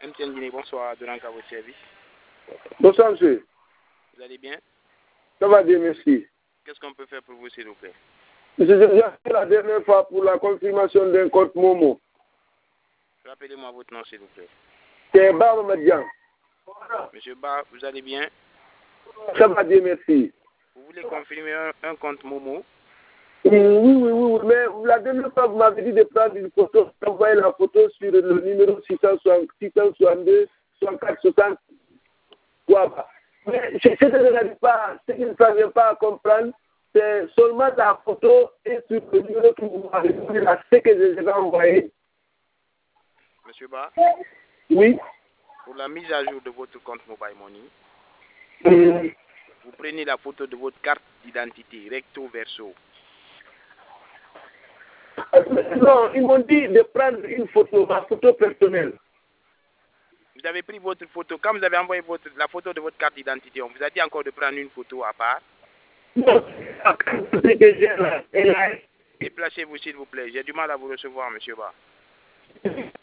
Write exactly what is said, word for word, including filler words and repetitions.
M T N Guinée, bonsoir, Donank à votre service. Bonsoir, monsieur. Vous allez bien? Ça va bien, merci. Qu'est-ce qu'on peut faire pour vous, s'il vous plaît? Monsieur, j'ai appelé la dernière fois pour la confirmation d'un compte Momo. Rappelez-moi votre nom, s'il vous plaît. C'est Bar Madian. Monsieur Ba, vous allez bien? Ça va bien, merci. Vous voulez confirmer un, un compte Momo? Oui, oui, oui, oui, mais la dernière fois, vous m'avez dit de prendre une photo, d'envoyer la photo sur le numéro six cent soixante-deux, soixante-quatre, soixante. Mais ce que je n'arrive pas, ce que je ne parviens pas à comprendre, c'est seulement la photo et sur le numéro que vous m'avez donné, là, ce que je vais envoyer. Monsieur Ba? Oui. Pour la mise à jour de votre compte Mobile Money, Mmh. vous prenez la photo de votre carte d'identité, recto verso. Non, ils m'ont dit de prendre une photo, ma photo personnelle. Vous avez pris votre photo. Quand vous avez envoyé votre, la photo de votre carte d'identité, on vous a dit encore de prendre une photo à part. Non, la carte que j'ai là, elle a... Déplacez-vous, s'il vous plaît. J'ai du mal à vous recevoir, monsieur Ba.